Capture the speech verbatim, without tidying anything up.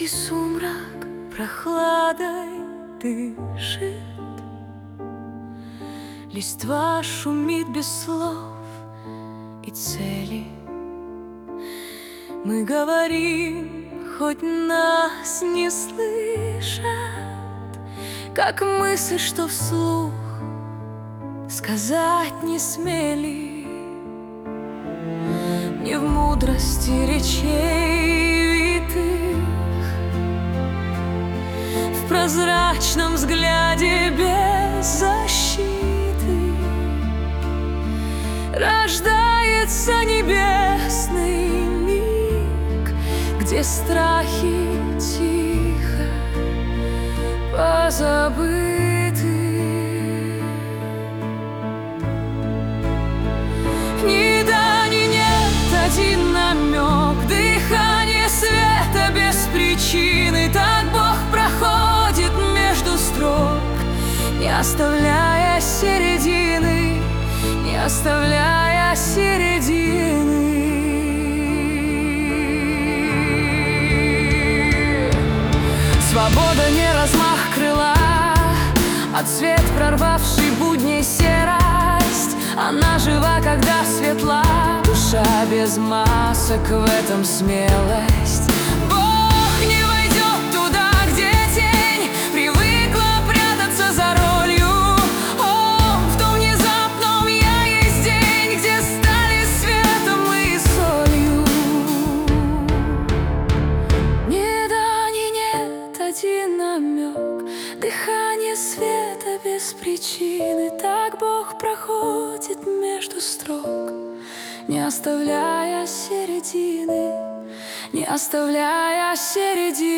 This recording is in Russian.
И сумрак прохладой дышит, листва шумит без слов и цели. Мы говорим, хоть нас не слышат, как мысль, что вслух сказать не смели. Не в мудрости речей витых, в прозрачном взгляде без защиты рождается небесный миг, где страхи тихо позабыты. Ни да, ни нет, один намек, дыхание света без причины. Так Бог проходит между строк, не оставляя середины, не оставляя середины. Свобода не размах крыла, а цвет, прорвавший будни серость. Она жива, когда светла душа без масок, в этом смелость. Бог не войдет туда, где тень привыкла прятаться за ролью. О, в том внезапном я есть день, где стали светом и солью. Ни да, ни нет, один намек, дыхание света без причины. Так Бог проходит между строк, не оставляя середины, не оставляя середины.